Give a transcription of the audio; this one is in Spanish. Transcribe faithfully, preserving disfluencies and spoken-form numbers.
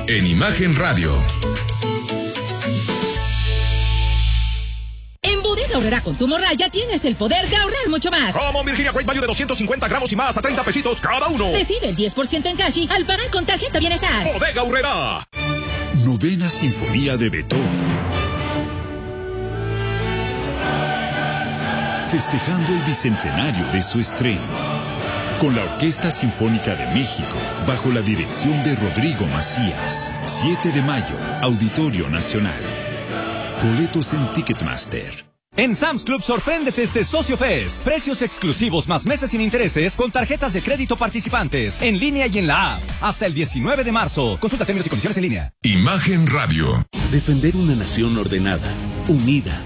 en Imagen Radio. En Bodega Aurrera con tu morralla tienes el poder de ahorrar mucho más. Como Virginia Great Value de doscientos cincuenta gramos y más a treinta pesitos cada uno. Recibe el diez por ciento en cash al pagar con tarjeta Bienestar. Bodega Aurrera. Novena Sinfonía de Beethoven. Festejando el bicentenario de su estreno. Con la Orquesta Sinfónica de México, bajo la dirección de Rodrigo Macías. siete de mayo, Auditorio Nacional. Boletos en Ticketmaster. En Sam's Club sorpréndete este Socio Fest. Precios exclusivos más meses sin intereses con tarjetas de crédito participantes en línea y en la app. Hasta el diecinueve de marzo. Consulta términos y condiciones en línea. Imagen Radio. Defender una nación ordenada, unida,